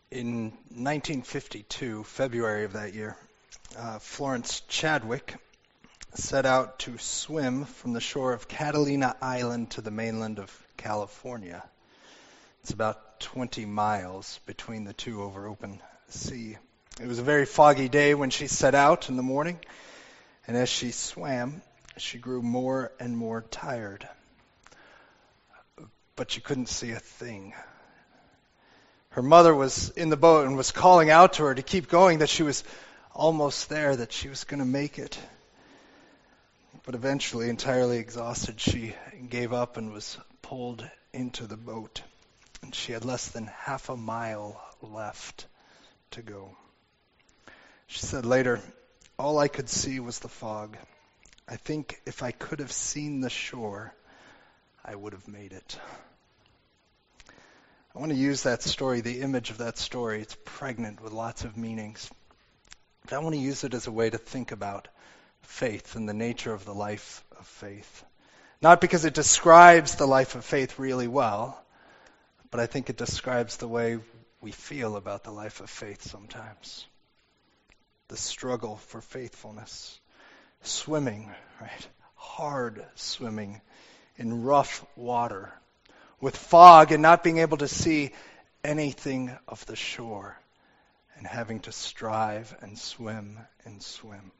In 1952, February of that year, Florence Chadwick set out to swim from the shore of Catalina Island to the mainland of California. It's about 20 miles between the two over open sea. It was a very foggy day when she set out in the morning, and as she swam, she grew more and more tired. But she couldn't see a thing. Her mother was in the boat and was calling out to her to keep going, that she was almost there, that she was going to make it. But eventually, entirely exhausted, she gave up and was pulled into the boat. And she had less than half a mile left to go. She said later, "All I could see was the fog. I think if I could have seen the shore, I would have made it." I want to use that story, the image of that story. It's pregnant with lots of meanings. But I want to use it as a way to think about faith and the nature of the life of faith. Not because it describes the life of faith really well, but I think it describes the way we feel about the life of faith sometimes. The struggle for faithfulness. Swimming, right? Hard swimming in rough water, with fog and not being able to see anything of the shore, and having to strive and swim and swim.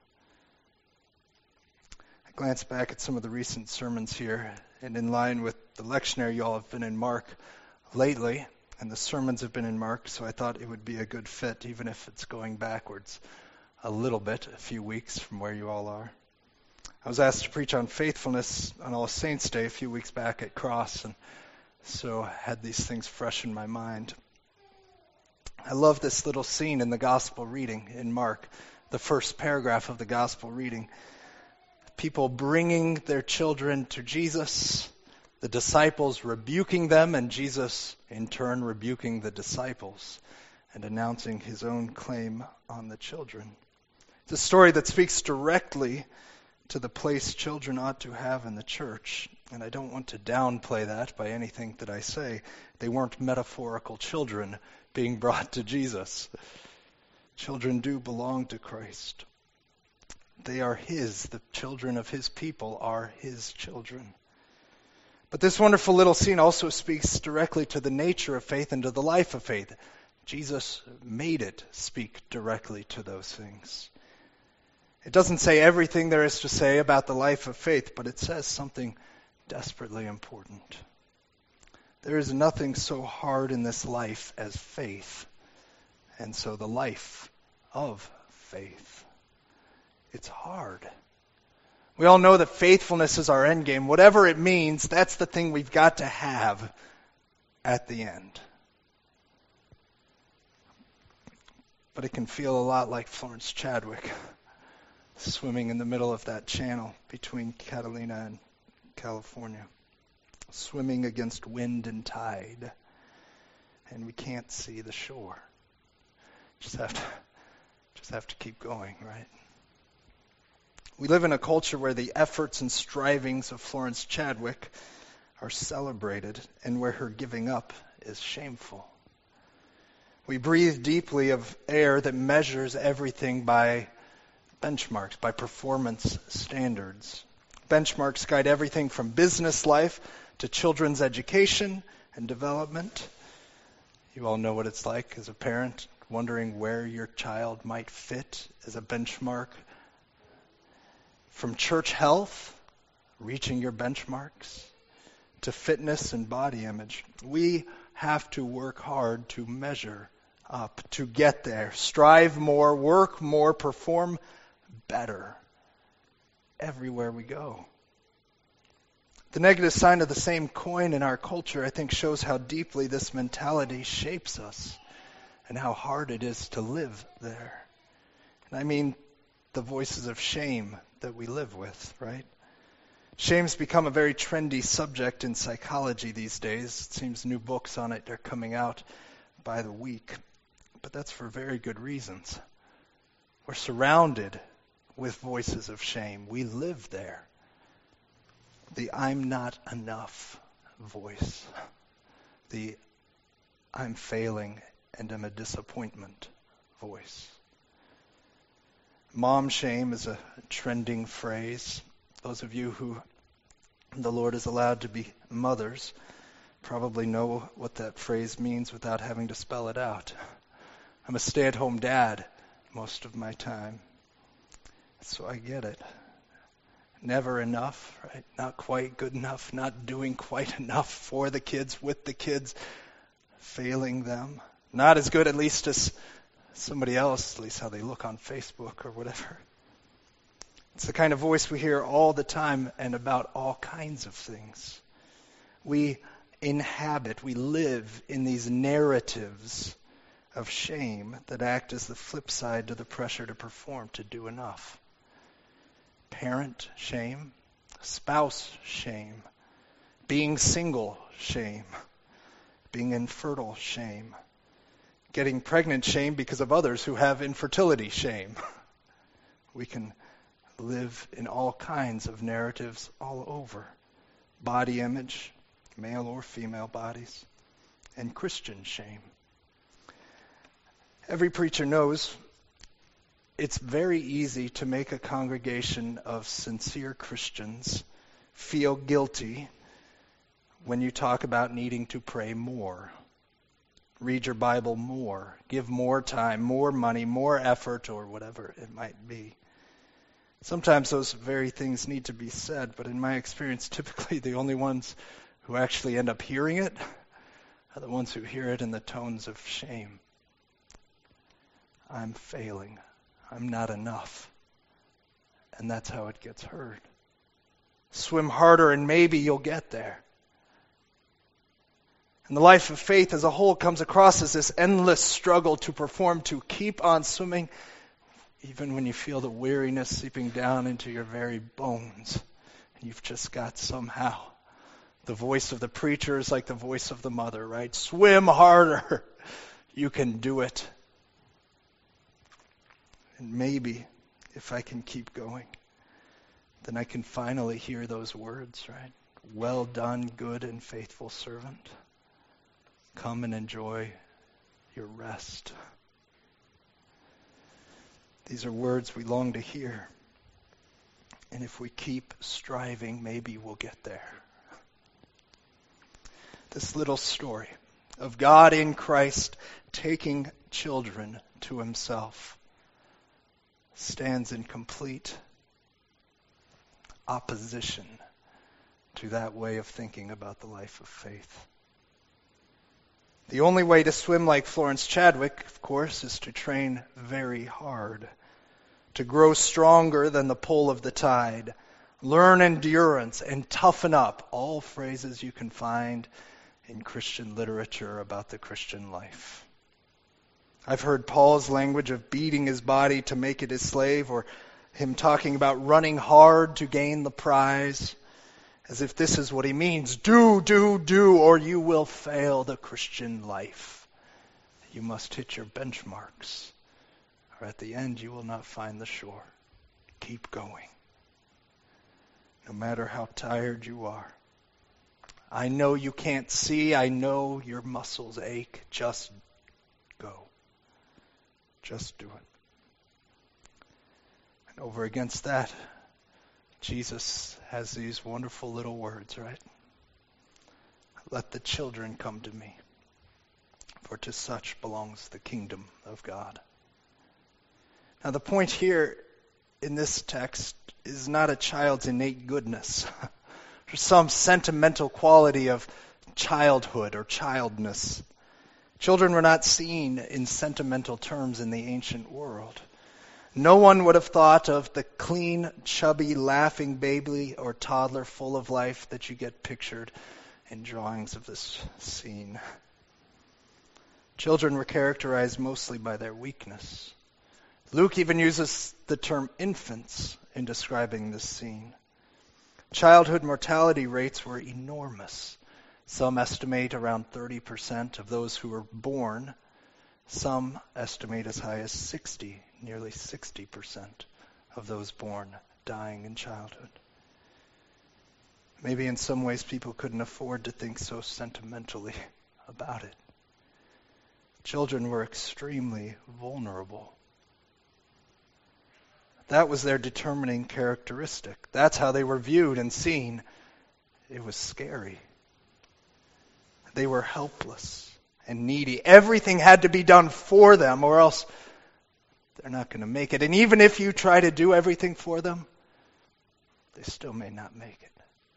I glance back at some of the recent sermons here, and in line with the lectionary, you all have been in Mark lately, and the sermons have been in Mark, so I thought it would be a good fit, even if it's going backwards a little bit, a few weeks from where you all are. I was asked to preach on faithfulness on All Saints' Day a few weeks back at Cross, and so I had these things fresh in my mind. I love this little scene in the gospel reading in Mark, the first paragraph of the gospel reading. People bringing their children to Jesus, the disciples rebuking them, and Jesus in turn rebuking the disciples and announcing his own claim on the children. It's a story that speaks directly to the place children ought to have in the church. And I don't want to downplay that by anything that I say. They weren't metaphorical children being brought to Jesus. Children do belong to Christ. They are his. The children of his people are his children. But this wonderful little scene also speaks directly to the nature of faith and to the life of faith. Jesus made it speak directly to those things. It doesn't say everything there is to say about the life of faith, but it says something desperately important. There is nothing so hard in this life as faith, and so the life of faith. It's hard. We all know that faithfulness is our end game. Whatever it means, that's the thing we've got to have at the end. But it can feel a lot like Florence Chadwick, swimming in the middle of that channel between Catalina and California, swimming against wind and tide, and we can't see the shore. Just have to keep going, right? We live in a culture where the efforts and strivings of Florence Chadwick are celebrated, and where her giving up is shameful. We breathe deeply of air that measures everything by benchmarks, by performance standards. Benchmarks guide everything from business life to children's education and development. You all know what it's like as a parent, wondering where your child might fit as a benchmark. From church health, reaching your benchmarks, to fitness and body image. We have to work hard to measure up, to get there. Strive more, work more, perform better everywhere we go. The negative side of the same coin in our culture, I think, shows how deeply this mentality shapes us and how hard it is to live there. And I mean the voices of shame that we live with, right? Shame's become a very trendy subject in psychology these days. It seems new books on it are coming out by the week. But that's for very good reasons. We're surrounded with voices of shame. We live there. The I'm not enough voice. The I'm failing and am a disappointment voice. Mom shame is a trending phrase. Those of you who the Lord has allowed to be mothers probably know what that phrase means without having to spell it out. I'm a stay-at-home dad most of my time, so I get it. Never enough, right? Not quite good enough, not doing quite enough for the kids, with the kids, failing them. Not as good, at least, as somebody else, at least how they look on Facebook or whatever. It's the kind of voice we hear all the time and about all kinds of things. We inhabit, we live in these narratives of shame that act as the flip side to the pressure to perform, to do enough. Parent shame, spouse shame, being single shame, being infertile shame, getting pregnant shame because of others who have infertility shame. We can live in all kinds of narratives all over. Body image, male or female bodies, and Christian shame. Every preacher knows it's very easy to make a congregation of sincere Christians feel guilty when you talk about needing to pray more, read your Bible more, give more time, more money, more effort, or whatever it might be. Sometimes those very things need to be said, but in my experience, typically the only ones who actually end up hearing it are the ones who hear it in the tones of shame. I'm failing. I'm not enough. And that's how it gets heard. Swim harder and maybe you'll get there. And the life of faith as a whole comes across as this endless struggle to perform, to keep on swimming, even when you feel the weariness seeping down into your very bones. And you've just got somehow. The voice of the preacher is like the voice of the mother, right? Swim harder. You can do it. And maybe if I can keep going, then I can finally hear those words, right? Well done, good and faithful servant. Come and enjoy your rest. These are words we long to hear. And if we keep striving, maybe we'll get there. This little story of God in Christ taking children to himself stands in complete opposition to that way of thinking about the life of faith. The only way to swim like Florence Chadwick, of course, is to train very hard, to grow stronger than the pull of the tide, learn endurance, and toughen up, all phrases you can find in Christian literature about the Christian life. I've heard Paul's language of beating his body to make it his slave, or him talking about running hard to gain the prize, as if this is what he means. Do, or you will fail the Christian life. You must hit your benchmarks, or at the end you will not find the shore. Keep going. No matter how tired you are. I know you can't see. I know your muscles ache. Just go. Just do it. And over against that, Jesus has these wonderful little words, right? Let the children come to me, for to such belongs the kingdom of God. Now the point here in this text is not a child's innate goodness, or some sentimental quality of childhood or childness. Children were not seen in sentimental terms in the ancient world. No one would have thought of the clean, chubby, laughing baby or toddler full of life that you get pictured in drawings of this scene. Children were characterized mostly by their weakness. Luke even uses the term infants in describing this scene. Childhood mortality rates were enormous. Some estimate around 30% of those who were born. Some estimate as high as 60, nearly 60% of those born dying in childhood. Maybe in some ways people couldn't afford to think so sentimentally about it. Children were extremely vulnerable. That was their determining characteristic. That's how they were viewed and seen. It was scary. They were helpless and needy. Everything had to be done for them, or else they're not going to make it. And even if you try to do everything for them, they still may not make it.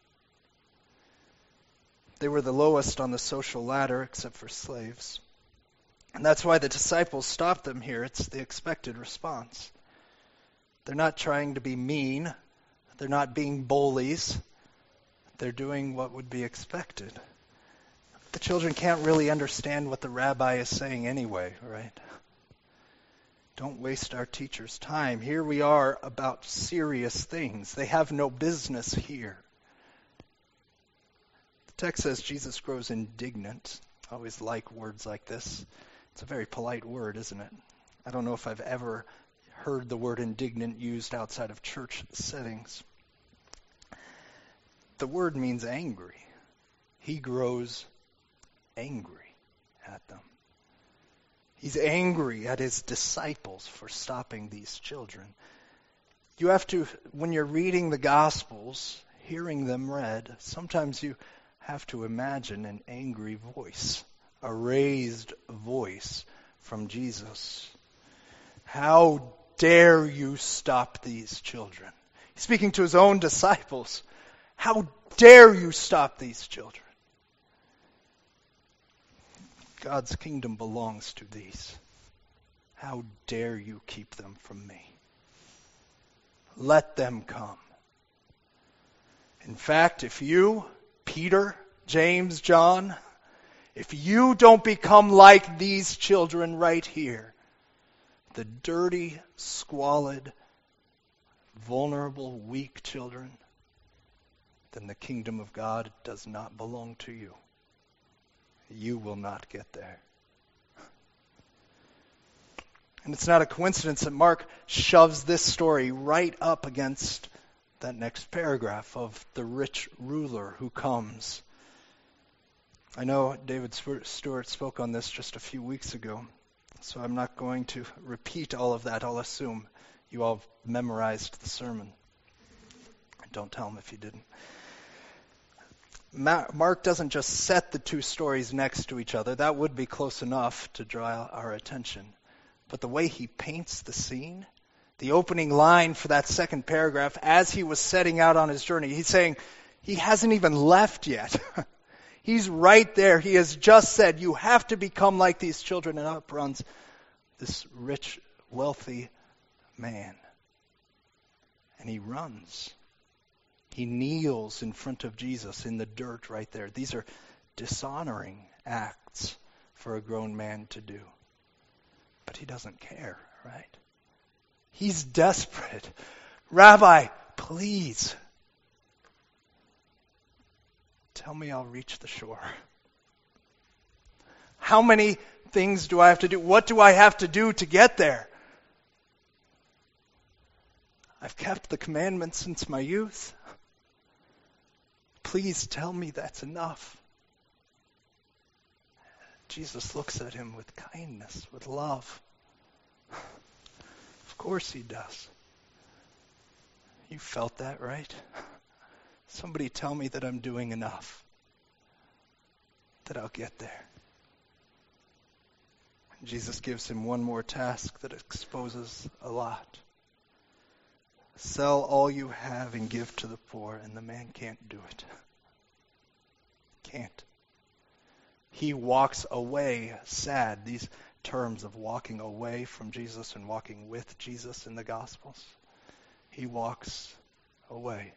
They were the lowest on the social ladder, except for slaves. And that's why the disciples stopped them here. It's the expected response. They're not trying to be mean. They're not being bullies. They're doing what would be expected. The children can't really understand what the rabbi is saying anyway, right? Don't waste our teacher's time. Here we are about serious things. They have no business here. The text says Jesus grows indignant. I always like words like this. It's a very polite word, isn't it? I don't know if I've ever heard the word indignant used outside of church settings. The word means angry. He grows angry at them. He's angry at his disciples for stopping these children. You have to, when you're reading the Gospels, hearing them read, sometimes you have to imagine an angry voice, a raised voice from Jesus. How dare you stop these children? He's speaking to his own disciples. How dare you stop these children? God's kingdom belongs to these. How dare you keep them from me? Let them come. In fact, if you, Peter, James, John, if you don't become like these children right here, the dirty, squalid, vulnerable, weak children, then the kingdom of God does not belong to you. You will not get there. And it's not a coincidence that Mark shoves this story right up against that next paragraph of the rich ruler who comes. I know David Stewart spoke on this just a few weeks ago, so I'm not going to repeat all of that. I'll assume you all memorized the sermon. Don't tell him if you didn't. Mark doesn't just set the two stories next to each other. That would be close enough to draw our attention. But the way he paints the scene, the opening line for that second paragraph, as he was setting out on his journey, he's saying he hasn't even left yet. He's right there. He has just said, you have to become like these children. And up runs this rich, wealthy man. And he runs. He kneels in front of Jesus in the dirt right there. These are dishonoring acts for a grown man to do. But he doesn't care, right? He's desperate. Rabbi, please, tell me I'll reach the shore. How many things do I have to do? What do I have to do to get there? I've kept the commandments since my youth. Please tell me that's enough. Jesus looks at him with kindness, with love. Of course he does. You felt that, right? Somebody tell me that I'm doing enough, that I'll get there. And Jesus gives him one more task that exposes a lot. Sell all you have and give to the poor, and the man can't do it. Can't. He walks away sad. These terms of walking away from Jesus and walking with Jesus in the Gospels. He walks away.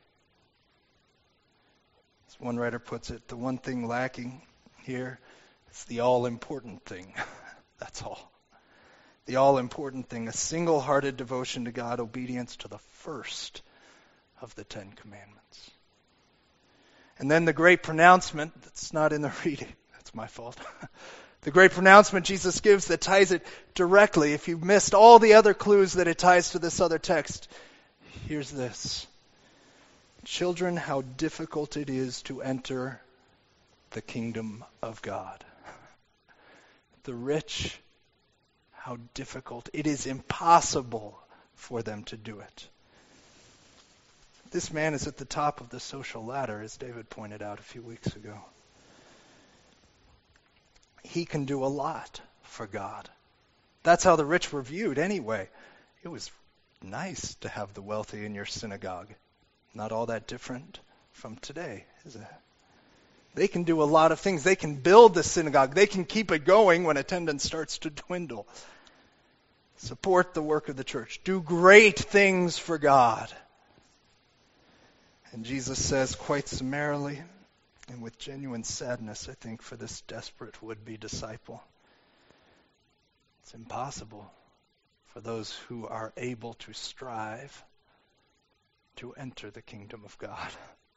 As one writer puts it, the one thing lacking here is the all-important thing. That's all. The all-important thing, a single-hearted devotion to God, obedience to the first of the Ten Commandments. And then the great pronouncement, that's not in the reading, that's my fault. The great pronouncement Jesus gives that ties it directly. If you've missed all the other clues that it ties to this other text, here's this. Children, how difficult it is to enter the kingdom of God. The rich, how difficult. It is impossible for them to do it. This man is at the top of the social ladder, as David pointed out a few weeks ago. He can do a lot for God. That's how the rich were viewed anyway. It was nice to have the wealthy in your synagogue. Not all that different from today, is it? They can do a lot of things. They can build the synagogue. They can keep it going when attendance starts to dwindle. Support the work of the church. Do great things for God. And Jesus says quite summarily, and with genuine sadness, I think, for this desperate would-be disciple, it's impossible for those who are able to strive to enter the kingdom of God.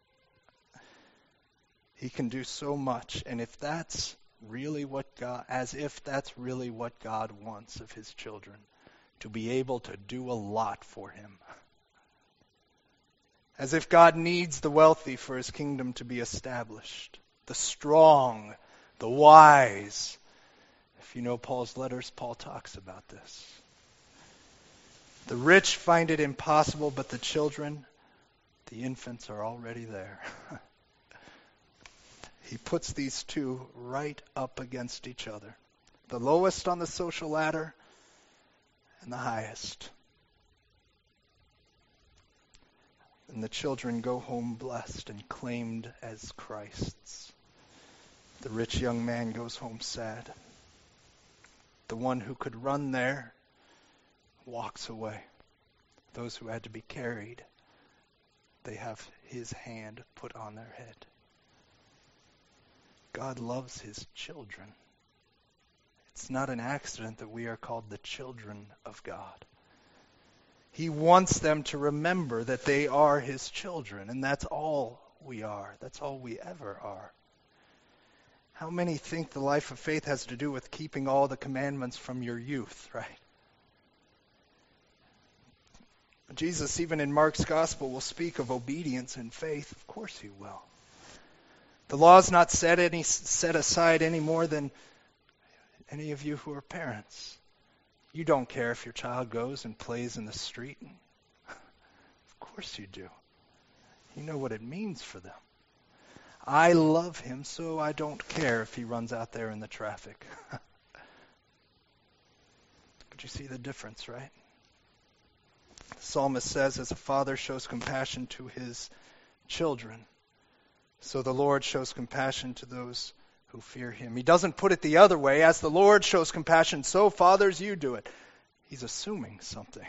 He can do so much, and if that's really what God, as if that's really what God wants of his children, to be able to do a lot for him. As if God needs the wealthy for his kingdom to be established, the strong, the wise. If you know Paul's letters, Paul talks about this. The rich find it impossible, but the children, the infants, are already there. He puts these two right up against each other. The lowest on the social ladder and the highest. And the children go home blessed and claimed as Christ's. The rich young man goes home sad. The one who could run there walks away. Those who had to be carried, they have his hand put on their head. God loves his children. It's not an accident that we are called the children of God. He wants them to remember that they are his children, and that's all we are. That's all we ever are. How many think the life of faith has to do with keeping all the commandments from your youth, right? Jesus, even in Mark's gospel, will speak of obedience and faith. Of course he will. The law is not set aside any more than any of you who are parents. You don't care if your child goes and plays in the street. Of course you do. You know what it means for them. I love him, so I don't care if he runs out there in the traffic. But you see the difference, right? The psalmist says, as a father shows compassion to his children, so the Lord shows compassion to those who fear him. He doesn't put it the other way. As the Lord shows compassion, so fathers, you do it. He's assuming something.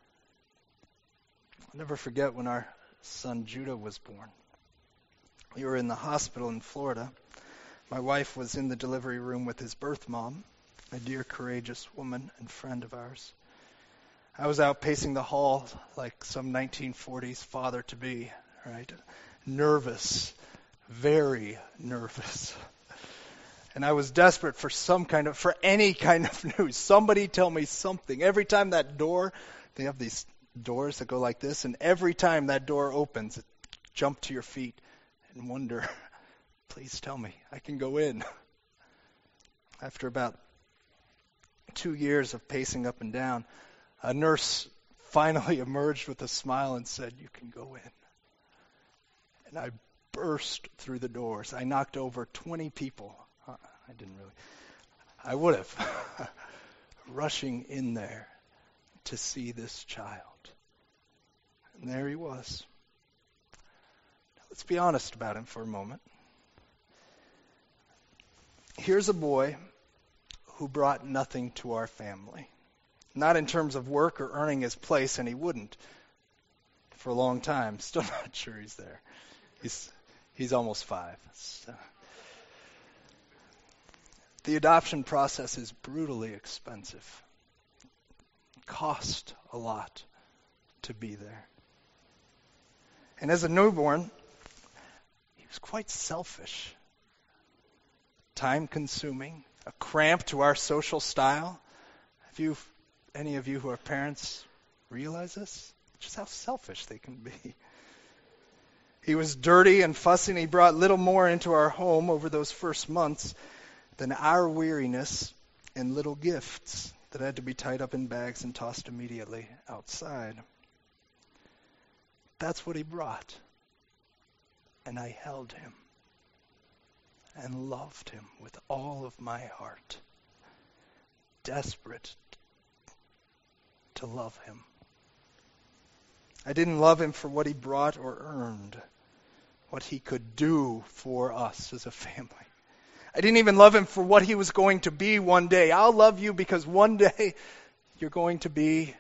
I'll never forget when our son Judah was born. We were in the hospital in Florida. My wife was in the delivery room with his birth mom, a dear, courageous woman and friend of ours. I was out pacing the hall like some 1940s father-to-be, right? Nervous, very nervous. And I was desperate for any kind of news. Somebody tell me something. Every time that door, they have these doors that go like this, and every time that door opens, it jump to your feet and wonder, please tell me, I can go in. After about 2 years of pacing up and down, a nurse finally emerged with a smile and said, you can go in. And I burst through the doors. I knocked over 20 people. I didn't really. I would have. Rushing in there to see this child. And there he was. Now, let's be honest about him for a moment. Here's a boy who brought nothing to our family. Not in terms of work or earning his place, and he wouldn't for a long time. Still not sure he's there. He's almost 5. So. The adoption process is brutally expensive. It cost a lot to be there. And as a newborn, he was quite selfish. Time-consuming, a cramp to our social style. Have any of you who are parents realize this? Just how selfish they can be. He was dirty and fussy, and he brought little more into our home over those first months than our weariness and little gifts that had to be tied up in bags and tossed immediately outside. That's what he brought. And I held him and loved him with all of my heart, desperate to love him. I didn't love him for what he brought or earned, what he could do for us as a family. I didn't even love him for what he was going to be one day. I'll love you because one day you're going to be,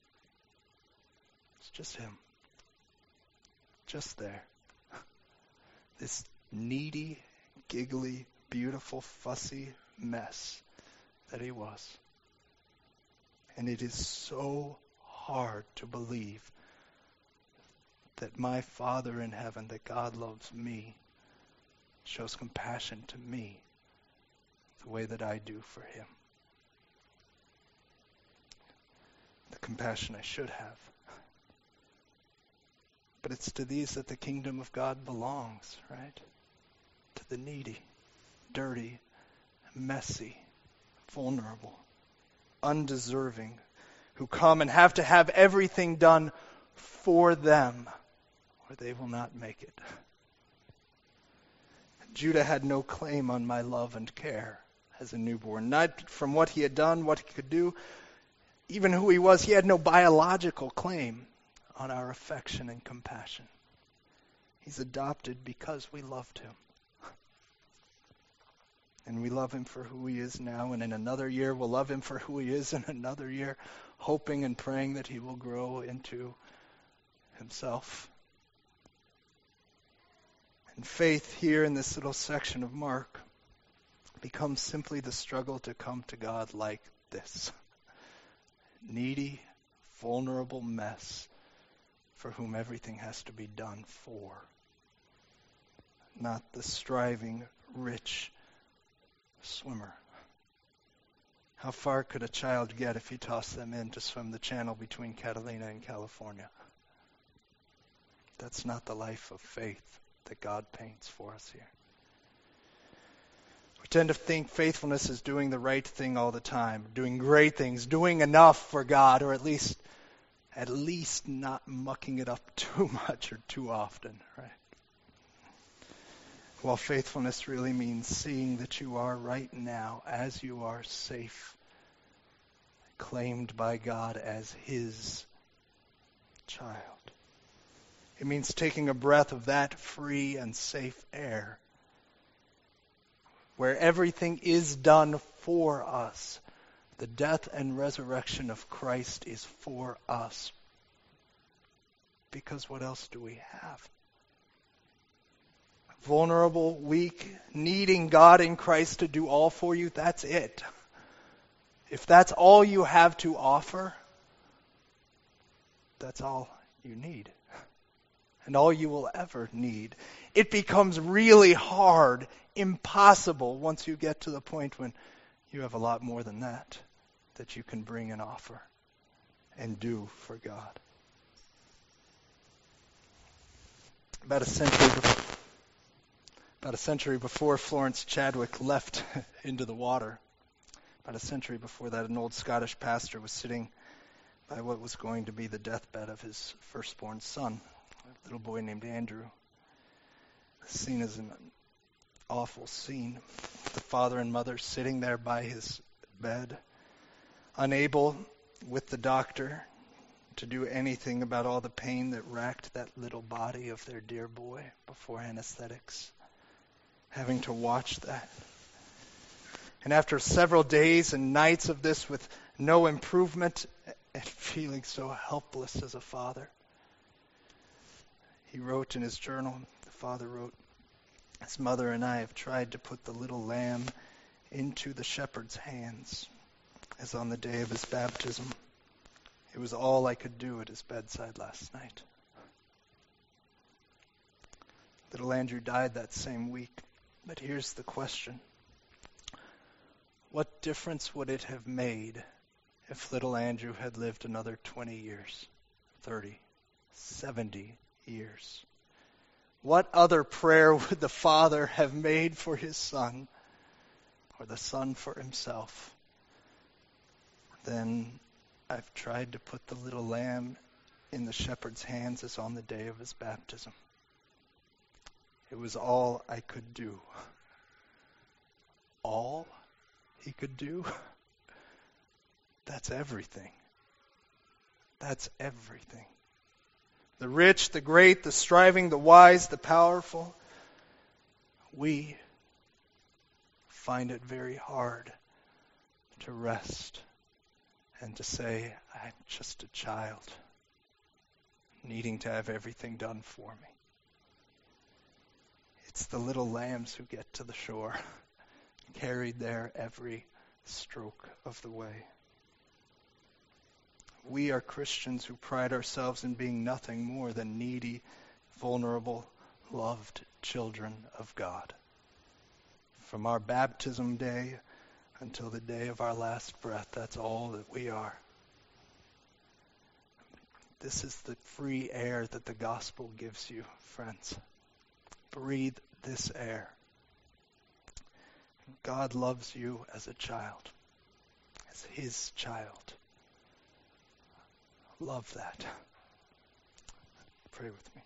it's just him. Just there. This needy, giggly, beautiful, fussy mess that he was. And it is so hard to believe that my Father in heaven, that God loves me, shows compassion to me the way that I do for him. The compassion I should have. But it's to these that the kingdom of God belongs, right? To the needy, dirty, messy, vulnerable, undeserving, who come and have to have everything done for them, or they will not make it. Judah had no claim on my love and care as a newborn, not from what he had done, what he could do, even who he was. He had no biological claim on our affection and compassion. He's adopted because we loved him. And we love him for who he is now, and in another year we'll love him for who he is in another year, hoping and praying that he will grow into himself. And faith here in this little section of Mark becomes simply the struggle to come to God like this. Needy, vulnerable mess for whom everything has to be done for. Not the striving, rich swimmer. How far could a child get if he tossed them in to swim the channel between Catalina and California? That's not the life of faith that God paints for us here. We tend to think faithfulness is doing the right thing all the time, doing great things, doing enough for God, or at least not mucking it up too much or too often, right? While faithfulness really means seeing that you are right now, as you are, safe, claimed by God as his child. It means taking a breath of that free and safe air, where everything is done for us. The death and resurrection of Christ is for us. Because what else do we have? Vulnerable, weak, needing God in Christ to do all for you, that's it. If that's all you have to offer, that's all you need. And all you will ever need. It becomes really hard, impossible, once you get to the point when you have a lot more than that you can bring and offer and do for God. About a century before Florence Chadwick left into the water, about a century before that, an old Scottish pastor was sitting by what was going to be the deathbed of his firstborn son, a little boy named Andrew. The scene is an awful scene. The father and mother sitting there by his bed, unable with the doctor to do anything about all the pain that racked that little body of their dear boy before anesthetics, having to watch that. And after several days and nights of this with no improvement and feeling so helpless as a father, he wrote in his journal, the father wrote, "His mother and I have tried to put the little lamb into the shepherd's hands, as on the day of his baptism. It was all I could do at his bedside last night." Little Andrew died that same week. But here's the question. What difference would it have made if little Andrew had lived another 20 years, 30, 70 years? What other prayer would the father have made for his son, or the son for himself, then I've tried to put the little lamb in the shepherd's hands as on the day of his baptism. It was all I could do. All he could do? That's everything. That's everything. The rich, the great, the striving, the wise, the powerful. We find it very hard to rest and to say, I'm just a child, needing to have everything done for me. It's the little lambs who get to the shore, carried there every stroke of the way. We are Christians who pride ourselves in being nothing more than needy, vulnerable, loved children of God. From our baptism day until the day of our last breath, that's all that we are. This is the free air that the gospel gives you, friends. Breathe this air. God loves you as a child, as his child. Love that. Pray with me.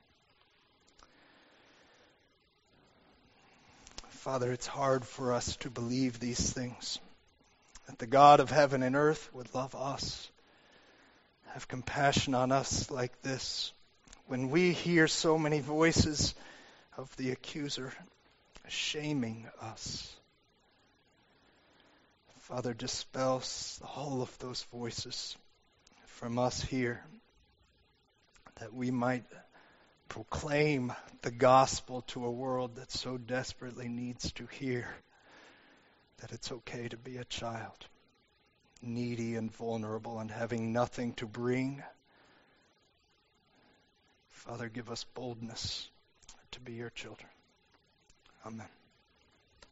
Father, it's hard for us to believe these things, that the God of heaven and earth would love us, have compassion on us like this, when we hear so many voices of the accuser shaming us. Father, dispel all of those voices from us here, that we might proclaim the gospel to a world that so desperately needs to hear that it's okay to be a child, needy and vulnerable and having nothing to bring. Father, give us boldness to be your children. Amen.